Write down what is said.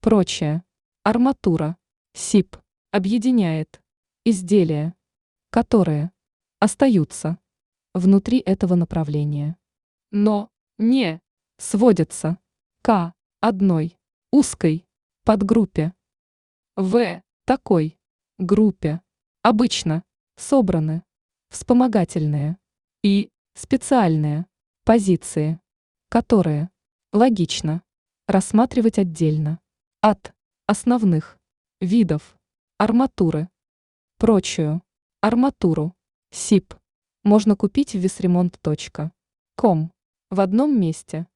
прочее. Арматура, СИП, объединяет изделия, которые остаются внутри этого направления, но не сводятся к одной узкой подгруппе. В такой группе обычно собраны вспомогательные и специальные позиции, которые логично рассматривать отдельно от основных видов арматуры. Прочую арматуру СИП можно купить в visremont.com в одном месте.